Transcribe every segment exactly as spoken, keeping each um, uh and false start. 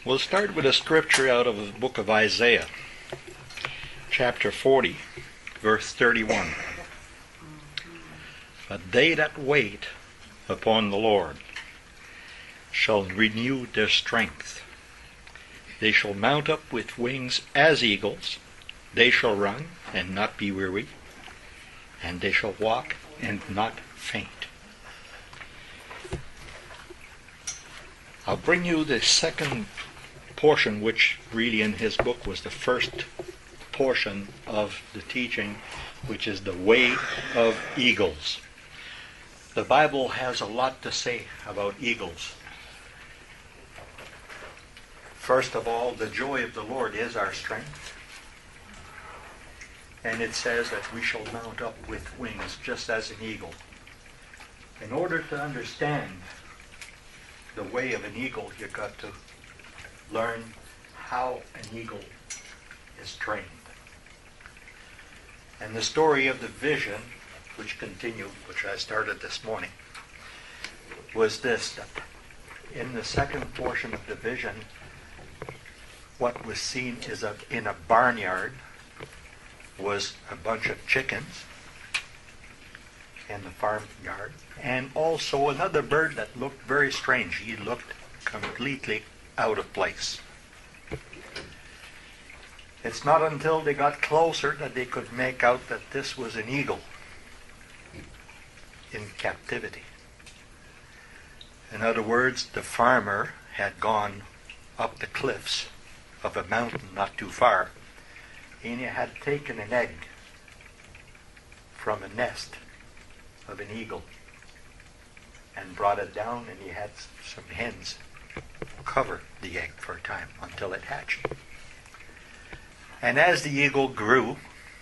We'll start with a scripture out of the book of Isaiah, chapter forty, verse thirty-one. But they that wait upon the Lord shall renew their strength. They shall mount up with wings as eagles. They shall run and not be weary, and they shall walk and not faint. I'll bring you the second portion, which really in his book was the first portion of the teaching, which is the way of eagles. The Bible has a lot to say about eagles. First of all, the joy of the Lord is our strength. And it says that we shall mount up with wings just as an eagle. In order to understand the way of an eagle, you've got to learn how an eagle is trained. And the story of the vision, which continued, which I started this morning, was this, that in the second portion of the vision, what was seen is that in a barnyard was a bunch of chickens in the farmyard, and also another bird that looked very strange. He looked completely out of place. It's not until they got closer that they could make out that this was an eagle in captivity. In other words, the farmer had gone up the cliffs of a mountain not too far, and he had taken an egg from a nest of an eagle and brought it down, and he had some hens cover the egg for a time until it hatched. And as the eagle grew,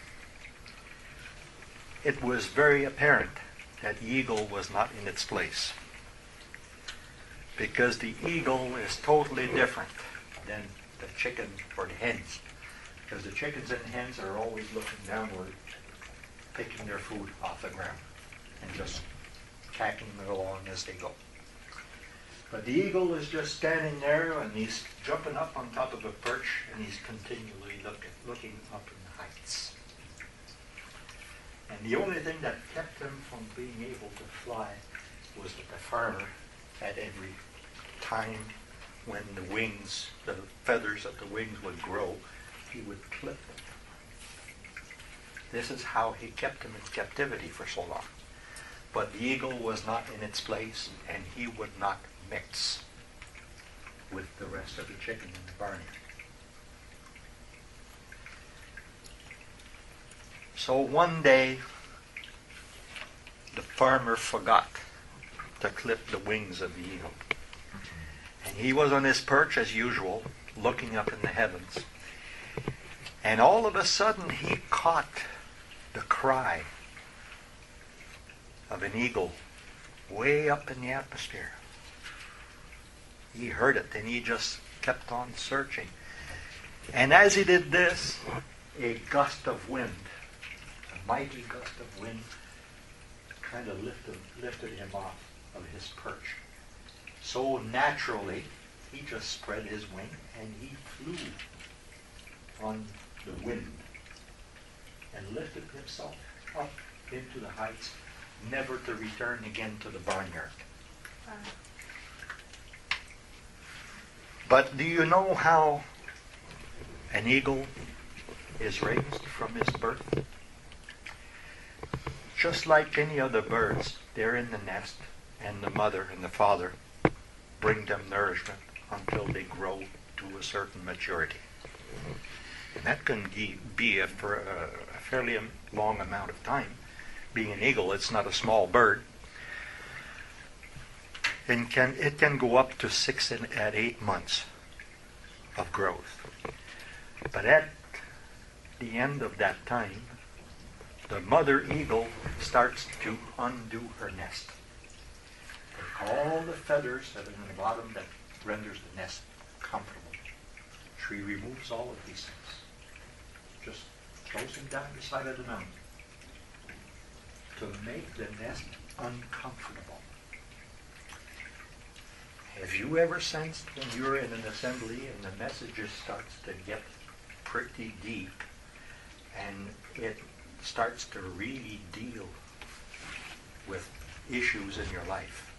it was very apparent that the eagle was not in its place, because the eagle is totally different than the chicken or the hens, because the chickens and hens are always looking downward, picking their food off the ground and just tacking it along as they go. But the eagle is just standing there, and he's jumping up on top of a perch, and he's continually looking, looking up in the heights. And the only thing that kept him from being able to fly was that the farmer, at every time when the wings, the feathers of the wings would grow, he would clip them. This is how he kept him in captivity for so long. But the eagle was not in its place, and he would not mix with the rest of the chicken in the barnyard. So one day, the farmer forgot to clip the wings of the eagle. And he was on his perch as usual, looking up in the heavens. And all of a sudden, he caught the cry of an eagle way up in the atmosphere. He heard it, and he just kept on searching. And as he did this, a gust of wind, a mighty gust of wind, kind of lifted, lifted him off of his perch. So naturally, he just spread his wing, and he flew on the wind and lifted himself up into the heights, never to return again to the barnyard. Wow. But do you know how an eagle is raised from his birth? Just like any other birds, they're in the nest, and the mother and the father bring them nourishment until they grow to a certain maturity. And that can be a, for a fairly long amount of time. Being an eagle, it's not a small bird. And can, it can go up to six and at eight months of growth. But at the end of that time, the mother eagle starts to undo her nest. Take all the feathers that are in the bottom that renders the nest comfortable. She removes all of these things. Just throws them down the side of the mountain to make the nest uncomfortable. Have you ever sensed when you're in an assembly and the message starts to get pretty deep and it starts to really deal with issues in your life?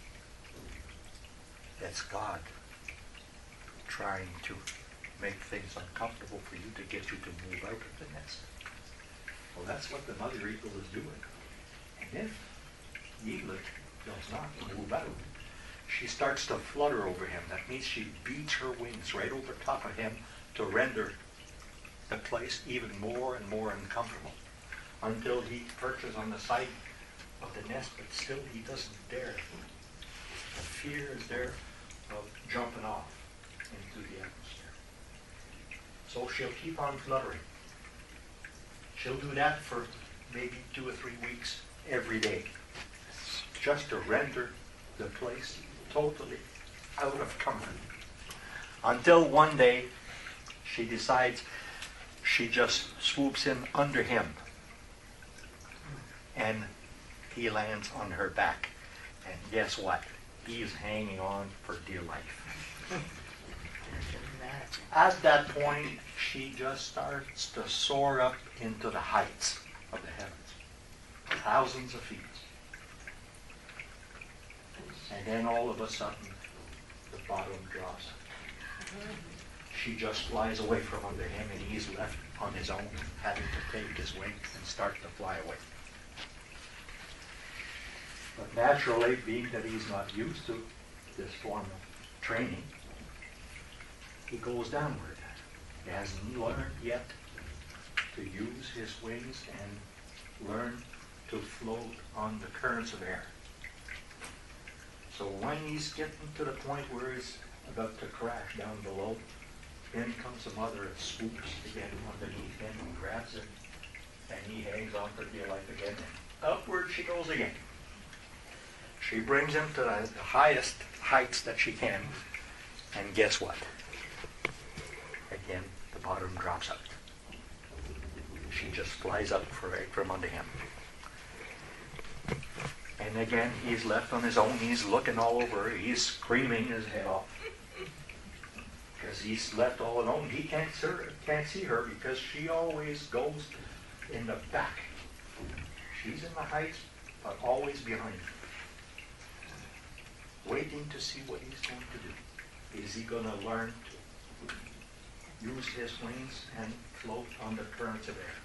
That's God trying to make things uncomfortable for you to get you to move out of the nest. Well, that's what the mother eagle is doing. And if the eaglet does not move out, she starts to flutter over him. That means she beats her wings right over top of him to render the place even more and more uncomfortable until he perches on the side of the nest, but still he doesn't dare. The fear is there of jumping off into the atmosphere. So she'll keep on fluttering. She'll do that for maybe two or three weeks every day, just to render the place totally out of comfort. Until one day she decides she just swoops in under him and he lands on her back. And guess what? He's hanging on for dear life. At that point, she just starts to soar up into the heights of the heavens, thousands of feet. And then all of a sudden, the bottom drops. She just flies away from under him, and he's left on his own, having to take his wings and start to fly away. But naturally, being that he's not used to this form of training, he goes downward. He hasn't learned yet to use his wings and learn to float on the currents of air. So when he's getting to the point where he's about to crash down below, in comes the mother and swoops again underneath him and grabs him, and he hangs on for dear life again. And upward she goes again. She brings him to the highest heights that she can, and guess what? Again, the bottom drops out. She just flies up right from under him. And again, he's left on his own. He's looking all over her. He's screaming his head off. Because he's left all alone. He can't see her, can't see her because she always goes in the back. She's in the heights, but always behind him. Waiting to see what he's going to do. Is he going to learn to use his wings and float on the currents of air?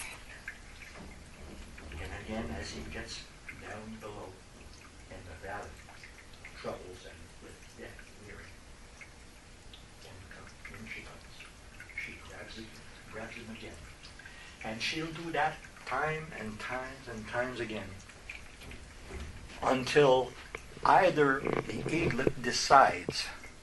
And again, as he gets down below in the valley, troubles and with death nearing, and in she comes. She grabs him, grabs him again. And she'll do that time and times and times again until either the eaglet decides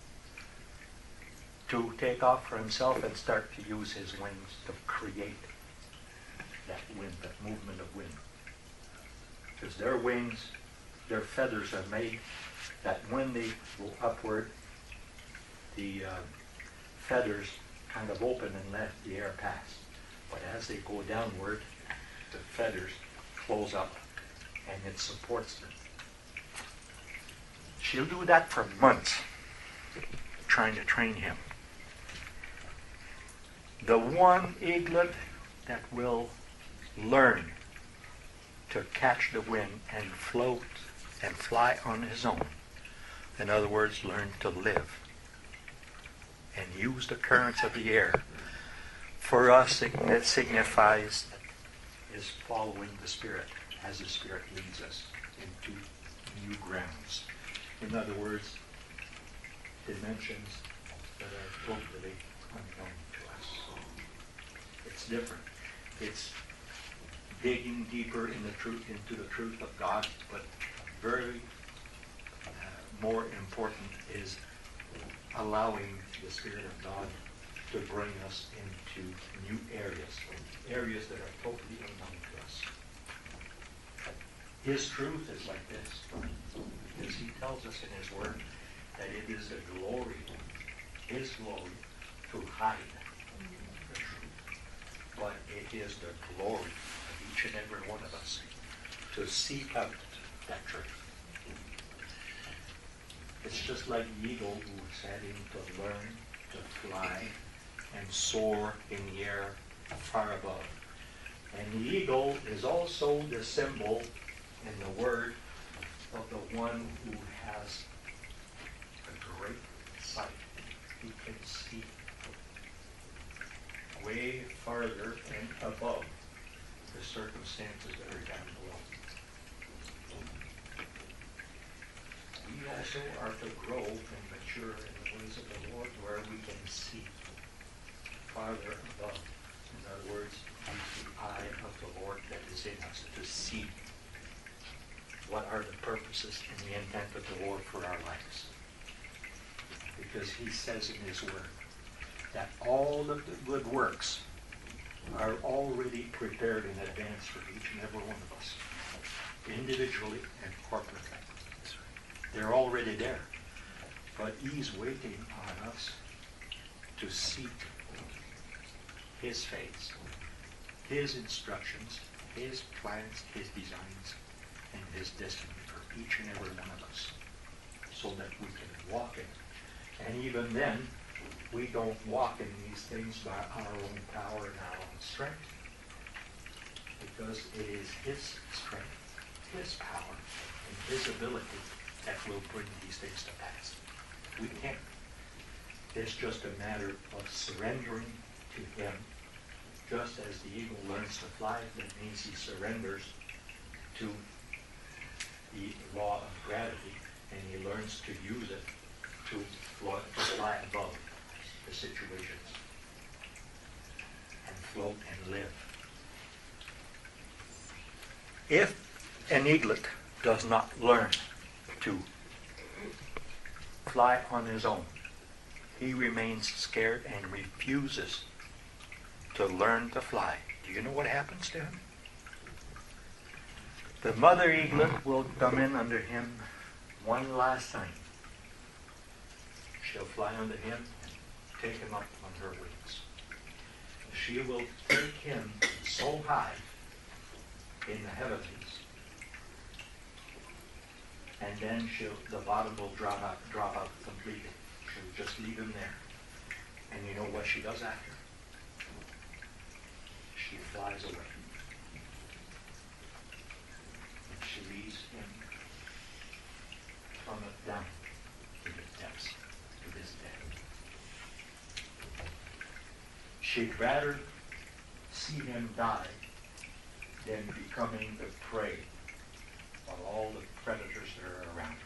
to take off for himself and start to use his wings to create that wind, that movement of wind. Because their wings, their feathers are made that when they go upward, the uh, feathers kind of open and let the air pass. But as they go downward, the feathers close up and it supports them. She'll do that for months, trying to train him. The one eaglet that will learn to catch the wind and float and fly on his own, in other words, learn to live and use the currents of the air, for us it signifies is following the Spirit as the Spirit leads us into new grounds. In other words, dimensions that are totally unknown to us. It's different. It's digging deeper in the truth, into the truth of God, but very uh, more important is allowing the Spirit of God to bring us into new areas, areas that are totally unknown to us. His truth is like this. As he tells us in his word that it is the glory, his glory, to hide the truth. But it is the glory of each and every one of us to seek out that truth. It's just like the eagle who was having to learn to fly and soar in the air far above. And the eagle is also the symbol in the word of the one who has a great sight. He can see way farther and above the circumstances that are down below. We also are to grow and mature in the ways of the Lord where we can see farther above. In other words, use the eye of the Lord that is in us to see what are the purposes and the intent of the Lord for our lives. Because he says in his word that all of the good works are already prepared in advance for each and every one of us, individually and corporately. They're already there. But he's waiting on us to seek his face, his instructions, his plans, his designs, and his destiny for each and every one of us, so that we can walk in it. And even then, we don't walk in these things by our own power and our own strength, because it is his strength, his power, and his ability that will bring these things to pass. We can't. It's just a matter of surrendering to him. Just as the eagle learns to fly, that means he surrenders to the law of gravity, and he learns to use it to fly, to fly above the situations and float and live. If an eaglet does not learn to fly on his own, he remains scared and refuses to learn to fly. Do you know what happens to him? The mother eaglet will come in under him one last time. She'll fly under him and take him up on her wings. She will take him so high in the heavens, and then she'll, the bottom will drop out, drop out completely. She'll just leave him there. And you know what she does after? She flies away. And she leaves him from it down to the depths, to this day. She'd rather see him die than becoming the prey of all the predators that are around him.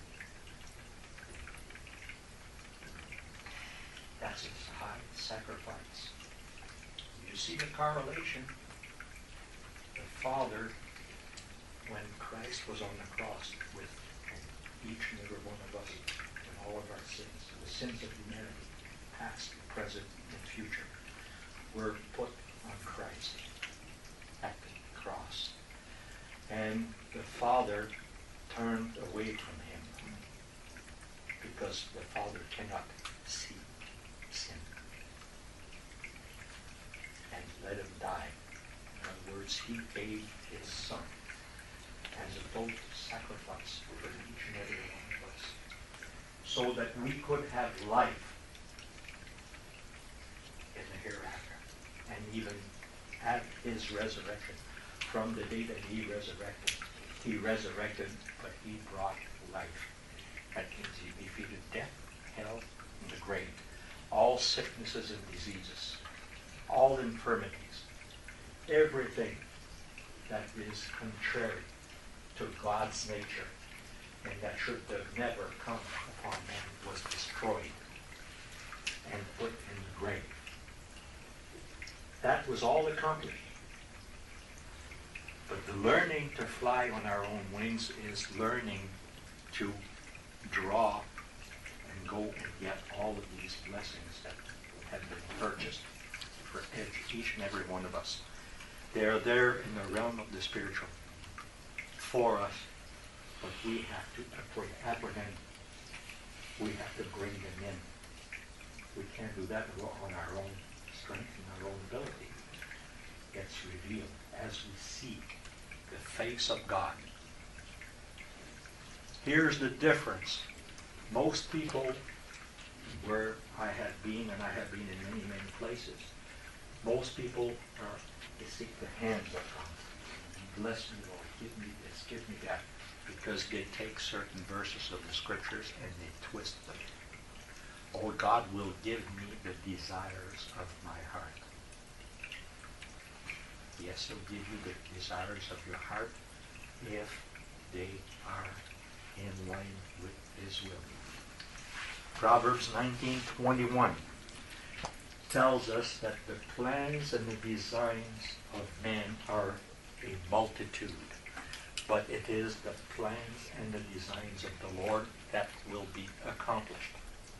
That's his high sacrifice. You see the correlation. The Father, when Christ was on the cross with each and every one of us and all of our sins, the sins of humanity, past, present, and future, were put on Christ at the cross. And the Father turned away from him because the Father cannot see sin and let him die. In other words, he gave his Son as a both sacrifice for each and every one of us, so that we could have life in the hereafter, and even at his resurrection. From the day that he resurrected, he resurrected, but he brought life. That means he defeated death, hell, and the grave. All sicknesses and diseases, all infirmities, everything that is contrary to God's nature and that should have never come upon man was destroyed and put in the grave. That was all accomplished. But the learning to fly on our own wings is learning to draw and go and get all of these blessings that have been purchased for each and every one of us. They are there in the realm of the spiritual for us, but we have to apprehend. We have to bring them in. We can't do that on our own strength and our own ability. It's revealed as we seek the face of God. Here's the difference Most people where I have been, and I have been in many, many places, most people are, they seek the hands of God. Bless me, Lord. Give me this, give me that. Because they take certain verses of the scriptures and they twist them. Or God will give me the desires of my heart. Yes, he'll give you the desires of your heart if they are in line with his will. Proverbs nineteen twenty-one tells us that the plans and the designs of man are a multitude, but it is the plans and the designs of the Lord that will be accomplished.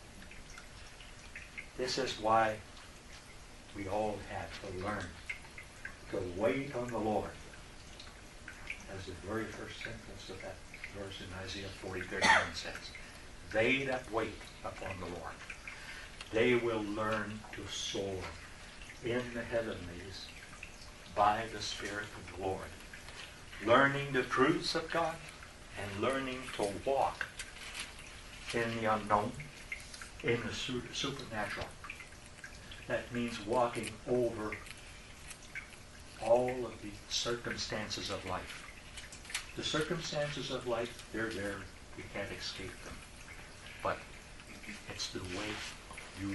This is why we all have to learn to wait on the Lord. As the very first sentence of that verse in Isaiah forty thirty-one says, they that wait upon the Lord, they will learn to soar in the heavenlies by the Spirit of the Lord, learning the truths of God and learning to walk in the unknown, in the su- supernatural. That means walking over all of the circumstances of life. The circumstances of life, they're there. You can't escape them. But it's the way you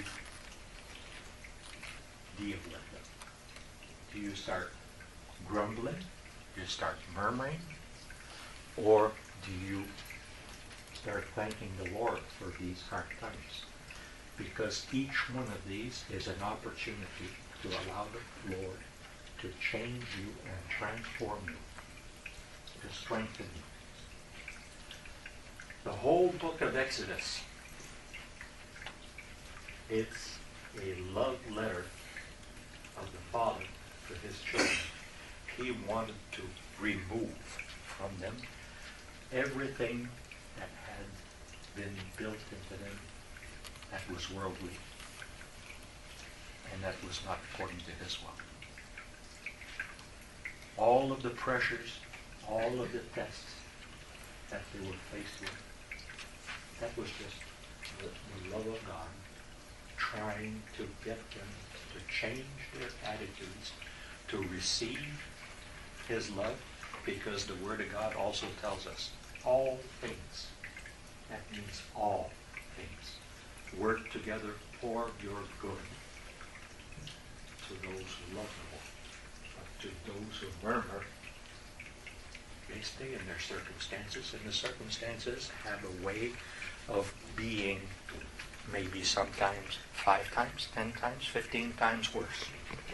deal with them. Do you start grumbling? Do you start murmuring? Or do you start thanking the Lord for these hard times? Because each one of these is an opportunity to allow the Lord to change you and transform you, to strengthen you. The whole book of Exodus, it's a love letter of the Father for his children. He wanted to remove from them everything that had been built into them that was worldly and that was not according to his will. All of the pressures, all of the tests that they were faced with, that was just the, the love of God trying to get them to change their attitudes, to receive his love, because the Word of God also tells us all things, that means all things, work together for your good to those who love the Lord. But to those who murmur, they stay in their circumstances, and the circumstances have a way of being maybe sometimes five times, ten times, fifteen times worse.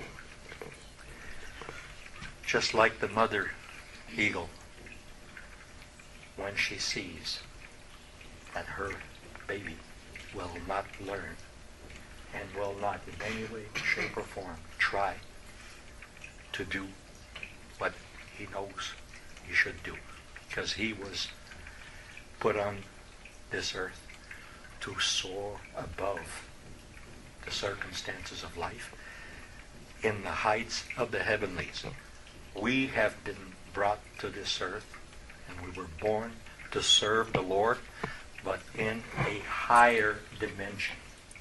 Just like the mother eagle, when she sees that her baby will not learn and will not in any way, shape, or form try to do what he knows he should do, because he was put on this earth to soar above the circumstances of life in the heights of the heavenlies. We have been brought to this earth and we were born to serve the Lord, but in a higher dimension.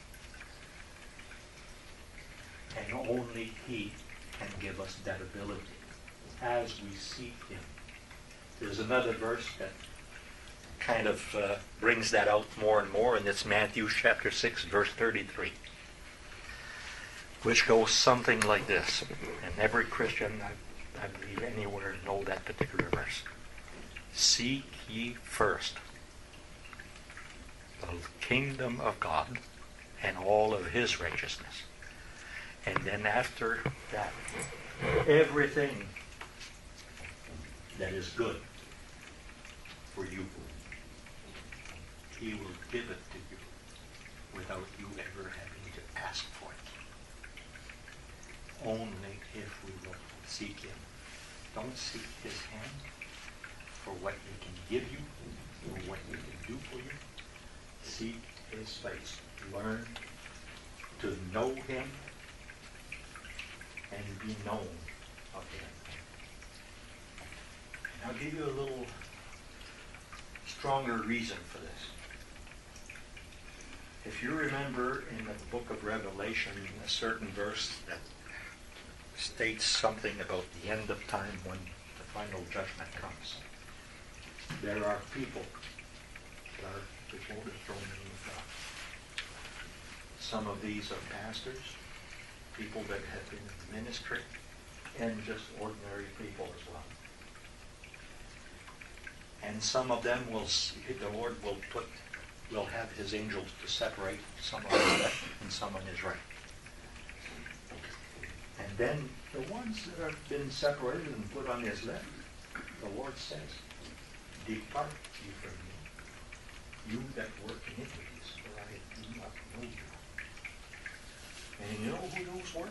And only he can give us that ability as we seek him. There's another verse that kind of uh, brings that out more and more, and it's Matthew chapter six, verse thirty-three, which goes something like this. And every Christian, I, I believe, anywhere know that particular verse. Seek ye first the kingdom of God and all of his righteousness. And then after that, everything that is good for you, he will give it to you without you ever having to ask for it. Only if we will seek him. Don't seek his hand for what he can give you, or what he can do for you. Seek his face. Learn to know him and be known of him. And I'll give you a little stronger reason for this. If you remember in the book of Revelation, a certain verse that states something about the end of time when the final judgment comes. There are people that are before the throne of God. Some of these are pastors, people that have been in ministry, and just ordinary people as well. And some of them will, the Lord will put, will have his angels to separate some on his left and some on his right. And then the ones that have been separated and put on his left, the Lord says, depart ye from me, you that work iniquities, for I do not know you. And you know who those were?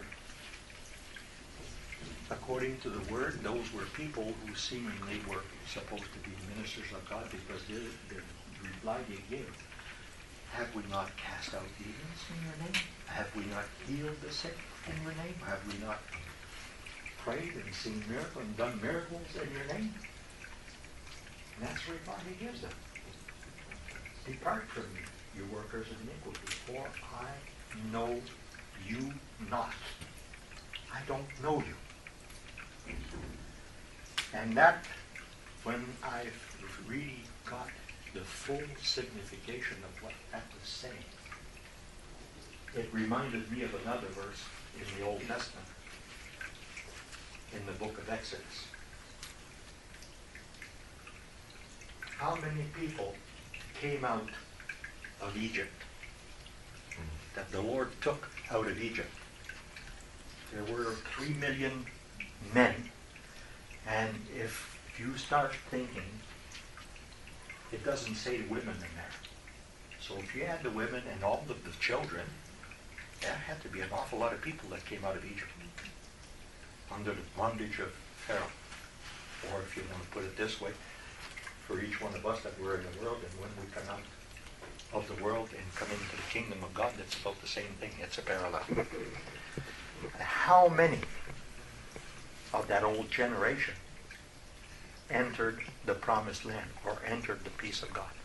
According to the word, those were people who seemingly were supposed to be ministers of God, because the, the reply they gave, have we not cast out demons in your name? Have we not healed the sick in your name? Have we not prayed and seen miracles and done miracles in your name? And that's the reply he gives them. Depart from me, you workers of iniquity, for I know you not. I don't know you. And that, when I've really got the full signification of what that was saying, it reminded me of another verse in the Old Testament, in the book of Exodus. How many people came out of Egypt that the Lord took out of Egypt? There were three million men. And if you start thinking, it doesn't say women in there. So if you add the women and all of the children, there had to be an awful lot of people that came out of Egypt under the bondage of Pharaoh. Or if you want to put it this way, for each one of us that were in the world, and when we come out of the world and come into the kingdom of God, it's about the same thing. It's a parallel. How many of that old generation entered the promised land or entered the peace of God?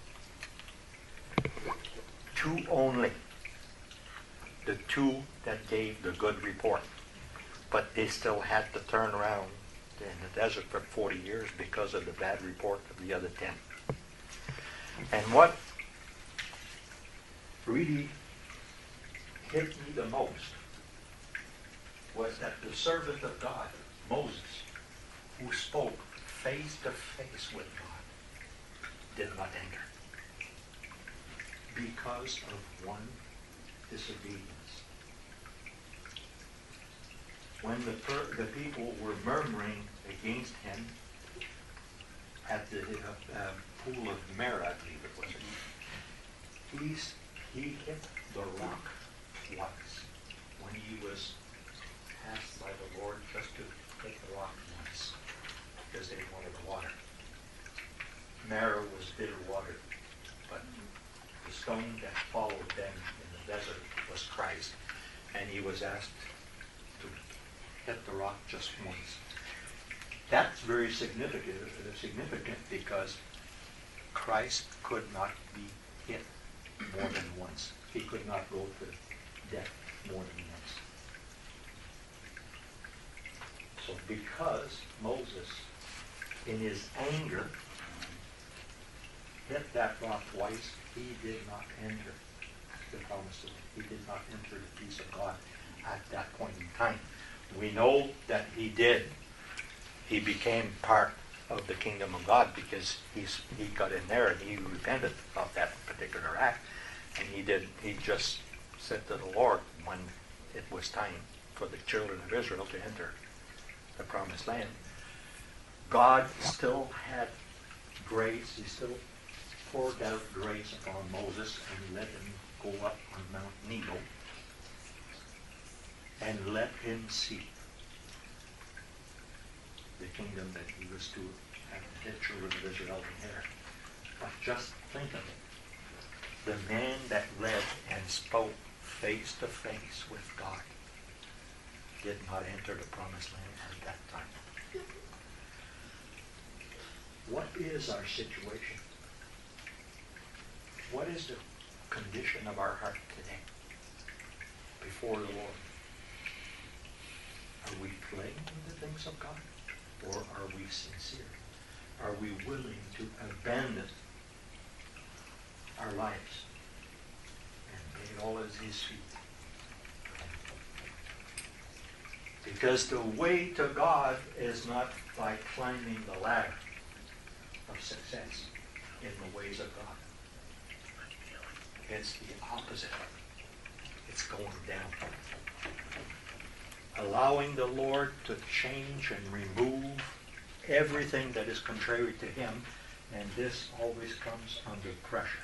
Two only. The two that gave the good report. But they still had to turn around in the desert for forty years because of the bad report of the other ten. And what really hit me the most was that the servant of God, Moses, who spoke face to face with God, did not enter because of one disobedience. When the, per- the people were murmuring against him at the uh, uh, pool of Merah, I believe it was, he's, he hit the rock once when he was asked by the Lord just to hit the rock once because they wanted water. Merah was bitter water, but the stone that followed them in the desert was Christ, and he was asked to hit the rock just once. That's very significant, uh, significant because Christ could not be hit more than once. He could not go to death more than once. So because Moses, in his anger, hit that rock twice, he did not enter the promised land. He did not enter the peace of God at that point in time. We know that he did. He became part of the kingdom of God because he's, he got in there and he repented of that particular act. And he did. He just said to the Lord when it was time for the children of Israel to enter the promised land. God still had grace. He still poured out grace upon Moses and let him go up on Mount Nebo and let him see the kingdom that he was to have the children of Israel inherit. But just think of it. The man that led and spoke face to face with God did not enter the promised land at that time. What is our situation? What is the condition of our heart today before the Lord? Are we playing with the things of God? Or are we sincere? Are we willing to abandon our lives and lay it all at His feet? Because the way to God is not by climbing the ladder of success in the ways of God. It's the opposite. It's going down. Allowing the Lord to change and remove everything that is contrary to Him, and this always comes under pressure.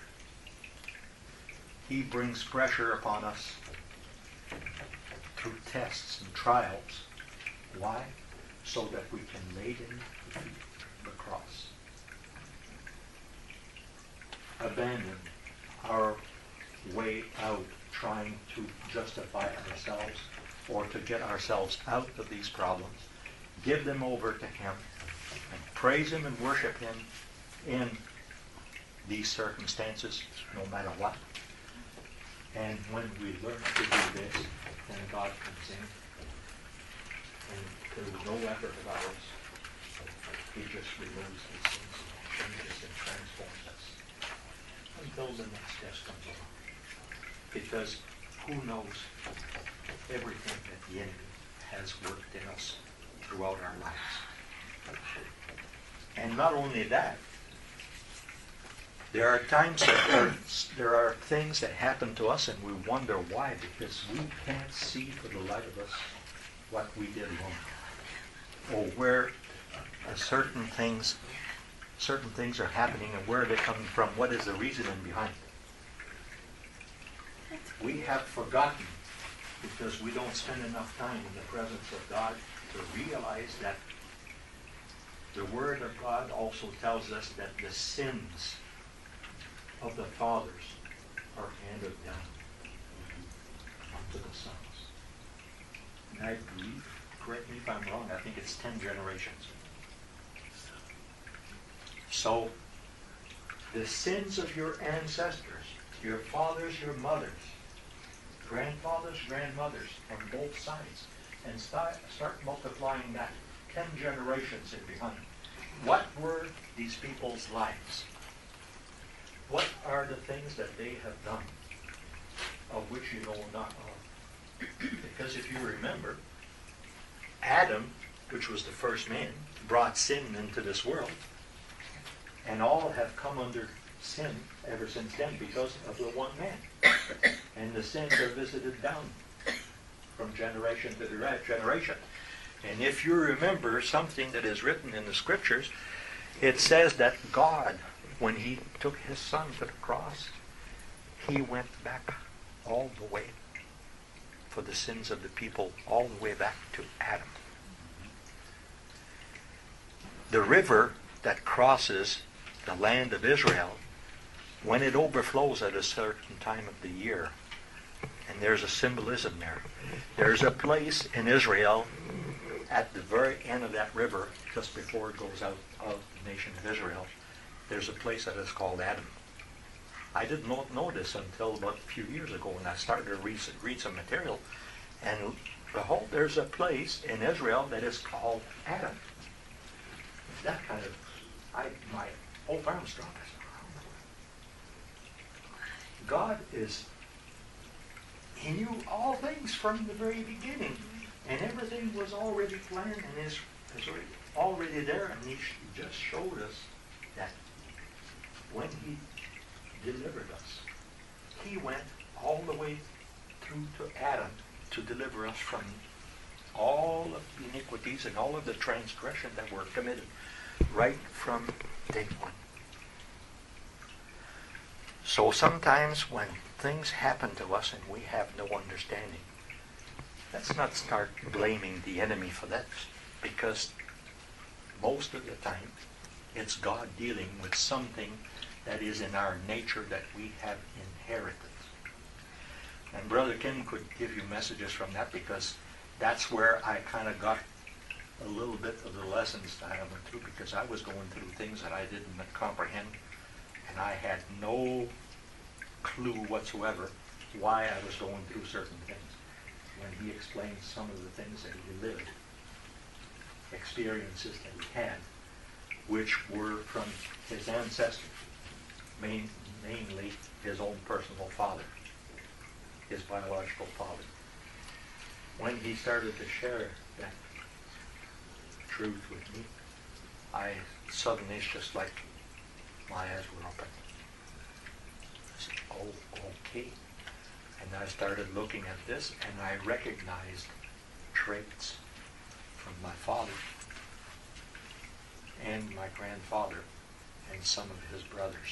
He brings pressure upon us through tests and trials. Why? So that we can lay Him at the cross. Abandon our way out trying to justify ourselves or to get ourselves out of these problems. Give them over to Him and praise Him and worship Him in these circumstances, no matter what. And when we learn to do this, then God comes in, and through no effort of ours, He just removes these things and changes and transforms us until the next test comes along. Because who knows everything that the enemy has worked in us throughout our lives. And not only that, there are times that there, there are things that happen to us and we wonder why, because we can't see for the light of us what we did wrong. Or where uh, certain things certain things are happening and where they're coming from. What is the reasoning behind it? We have forgotten because we don't spend enough time in the presence of God to realize that the Word of God also tells us that the sins of the fathers are handed down unto the sons. And I believe, correct me if I'm wrong, I think it's ten generations. So, the sins of your ancestors, your fathers, your mothers, grandfathers, grandmothers on both sides, and start, start multiplying that. Ten generations in behind. What were these people's lives? What are the things that they have done of which you know not of? Because if you remember, Adam, which was the first man, brought sin into this world. And all have come under sin ever since then because of the one man. And the sins are visited down from generation to generation. And if you remember something that is written in the Scriptures, it says that God, when He took His Son to the cross, He went back all the way for the sins of the people, all the way back to Adam. The river that crosses the land of Israel, when it overflows at a certain time of the year, and there's a symbolism there, there's a place in Israel at the very end of that river, just before it goes out of the nation of Israel, there's a place that is called Adam. I did not know this until about a few years ago when I started to read, read some material, and behold, there's a place in Israel that is called Adam. That kind of, I, my whole Armstrong. God is, He knew all things from the very beginning. And everything was already planned and is, is already there. And He just showed us that when He delivered us, He went all the way through to Adam to deliver us from all of the iniquities and all of the transgression that were committed right from day one. So sometimes when things happen to us and we have no understanding, let's not start blaming the enemy for that, because most of the time it's God dealing with something that is in our nature that we have inherited. And Brother Kim could give you messages from that, because that's where I kind of got a little bit of the lessons that I went through, because I was going through things that I didn't comprehend, and I had no clue whatsoever why I was going through certain things. When he explained some of the things that he lived, experiences that he had, which were from his ancestors, main, mainly his own personal father, his biological father. When he started to share that truth with me, I suddenly, it's just like my eyes were open. I said, oh, okay. And I started looking at this, and I recognized traits from my father and my grandfather and some of his brothers.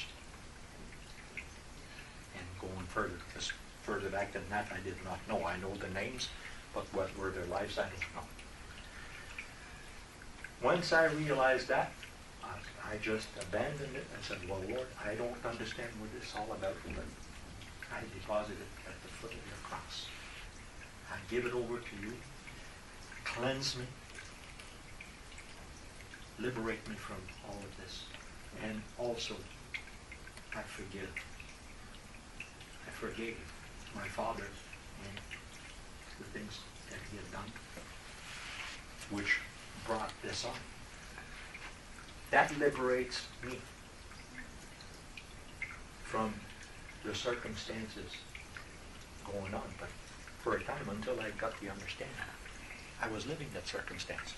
And going further, because further back than that I did not know. I know the names, but what were their lives, I don't know. Once I realized that, I, I just abandoned it. I said, well, Lord, I don't understand what this is all about, but I deposit it at the foot of your cross. I give it over to you. Cleanse me. Liberate me from all of this. And also, I forgive. I forgave my father and the things that he had done, which brought this on. That liberates me from the circumstances going on. But for a time, until I got the understanding, I was living that circumstance.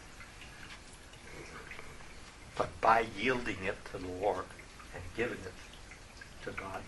But by yielding it to the Lord and giving it to God,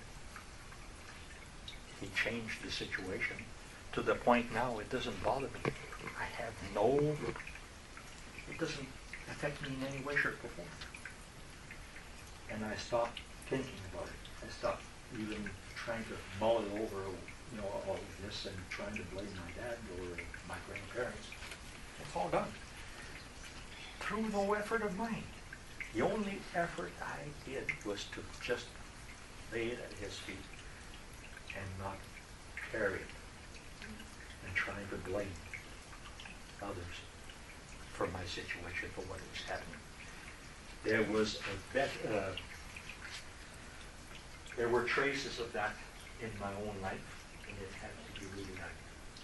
he changed the situation to the point now it doesn't bother me. I have no, it doesn't affect me in any way, shape, or form. And I stopped thinking about it. I stopped even trying to mull it over, you know, all of this and trying to blame my dad or my grandparents. It's all done. Through no effort of mine. The only effort I did was to just lay it at his feet and not carry it and trying to blame others for my situation, for what was happening. There was a bet, uh, there were traces of that in my own life, and it had to be really done.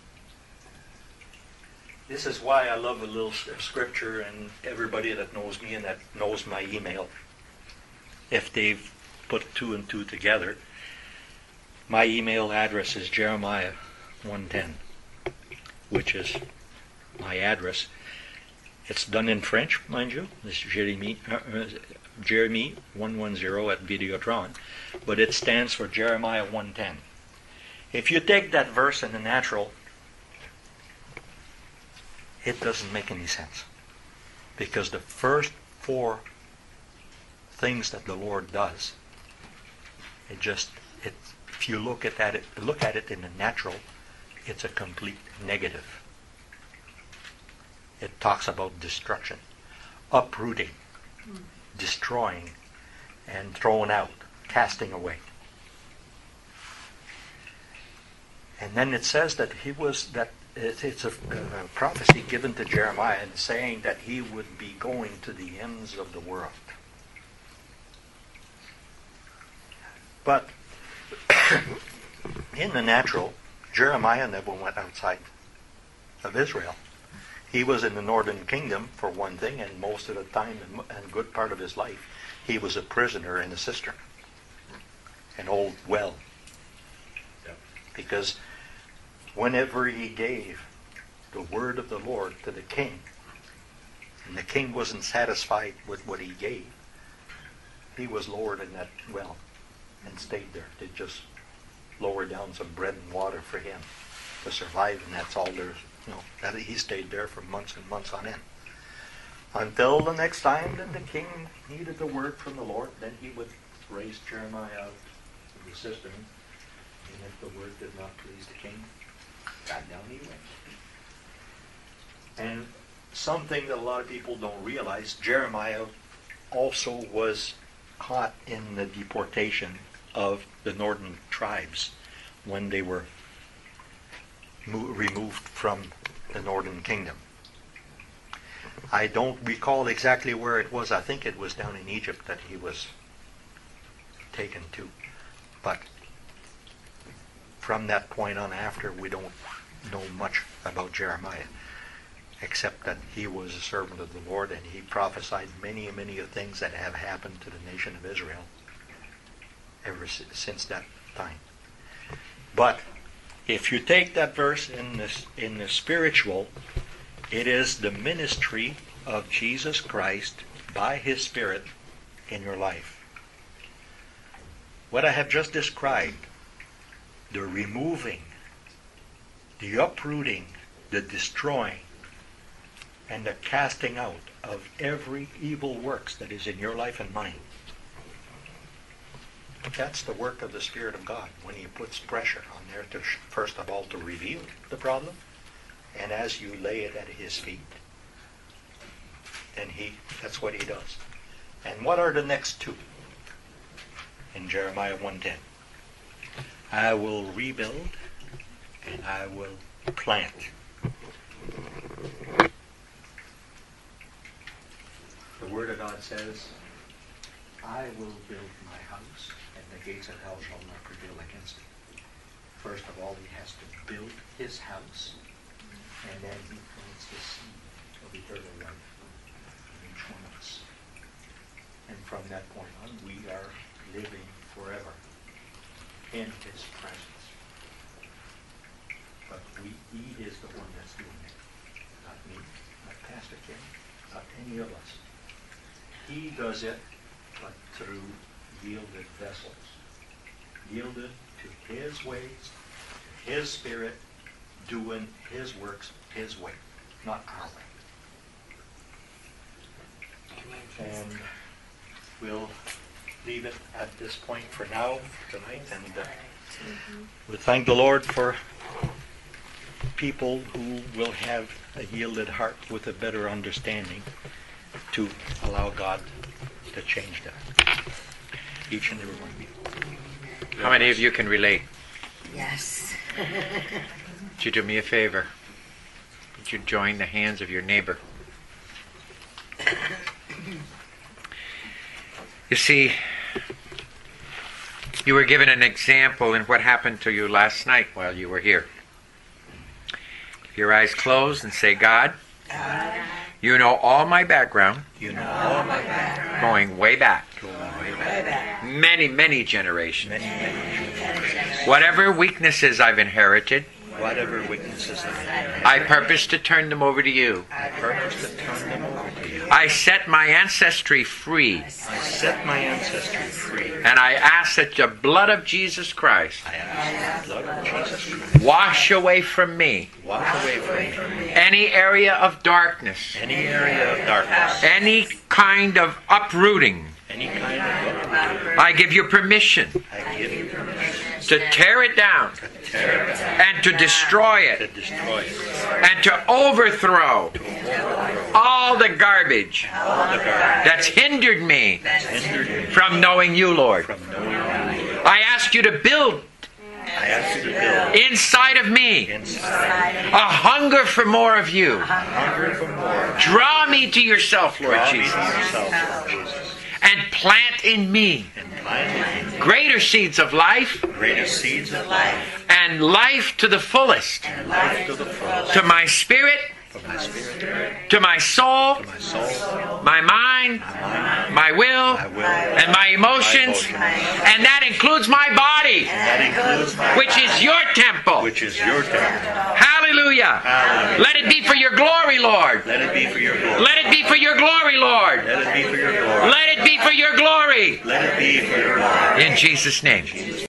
This is why I love a little scripture, and everybody that knows me and that knows my email, if they've put two and two together, my email address is Jeremiah one ten, which is my address. It's done in French, mind you. It's Jeremy, uh, uh, Jeremy one ten at Videotron, but it stands for Jeremiah one ten. If you take that verse in the natural, it doesn't make any sense. Because the first four things that the Lord does, it just, it, if you look at that, look at it in the natural, it's a complete negative. It talks about destruction, uprooting, mm. destroying, and throwing out, casting away. And then it says that he was, that it's a, a prophecy given to Jeremiah and saying that he would be going to the ends of the world. But in the natural, Jeremiah never went outside of Israel. He was in the northern kingdom, for one thing, and most of the time, and a good part of his life, he was a prisoner in a cistern, an old well. Yep. Because whenever he gave the word of the Lord to the king, and the king wasn't satisfied with what he gave, he was lowered in that well and stayed there. They just lowered down some bread and water for him to survive, and that's all there's. You know, that he stayed there for months and months on end. Until the next time that the king needed the word from the Lord, then he would raise Jeremiah out of the cistern, and if the word did not please the king, got down he went. And something that a lot of people don't realize, Jeremiah also was caught in the deportation of the northern tribes when they were removed from the northern kingdom. I don't recall exactly where it was. I think it was down in Egypt that he was taken to. But from that point on after, we don't know much about Jeremiah, except that he was a servant of the Lord and he prophesied many and many of things that have happened to the nation of Israel ever since that time. But if you take that verse in this in the spiritual, it is the ministry of Jesus Christ by His Spirit in your life. What I have just described, the removing, the uprooting, the destroying, and the casting out of every evil works that is in your life and mine. That's the work of the Spirit of God when He puts pressure on there to, first of all, to reveal the problem, and as you lay it at His feet, then He, that's what He does. And what are the next two? In Jeremiah one ten, I will rebuild and I will plant. The Word of God says, I will build my house, and the gates of hell shall not prevail against it. First of all, he has to build his house, and then he plants the seed of eternal life in each one of us. And from that point on, we are living forever in His presence. But we, He is the one that's doing it, not me, not Pastor Kim, not any of us. He does it, but through yielded vessels, yielded to His ways, to His Spirit, doing His works His way, not our way. And we'll leave it at this point for now, tonight, and uh, we thank the Lord for people who will have a yielded heart with a better understanding to allow God to change that. Each and every one of you. How many of you can relate? Yes. Would you do me a favor? Would you join the hands of your neighbor? You see, you were given an example in what happened to you last night while you were here. Keep your eyes closed and say, God, God, you know all my background. You know all my background. Going way back. Going way way back. Many, many generations. Many, many generations. Whatever weaknesses I've inherited, Whatever weaknesses I have, I purpose to turn them over to you. I purpose to turn them over to you. I set my ancestry free. I set my ancestry free. And I ask that the blood of Jesus Christ I ask the blood of Jesus Christ wash away from me wash away from me any area of darkness, any area of darkness, any kind of uprooting. any kind of uprooting. I give you permission I give you permission to tear it down to tear it down, and to destroy to it destroy it, and to overthrow to overthrow all the garbage all the garbage that's hindered me that's hindered me from knowing you, Lord. from knowing you. I ask you to build I ask you to build inside of me inside a hunger for more of you. hunger for more. Draw me to yourself, Lord Draw me to Jesus, yourself, Lord Jesus, and plant in me and plant in me greater seeds of life greater seeds of life, and life to the fullest, life to the fullest, to my spirit, for my spirit, to my soul, to my soul, my mind, my mind, my will, my will, and my emotions, and that includes my body, that includes my which is your temple. which is your temple. Hallelujah. Hallelujah. Let it be for your glory, Lord. Let it be for your glory. Let it be for your glory, Lord. Let it be for your glory. Let it be for your glory. Let it be for your glory. In Jesus' name.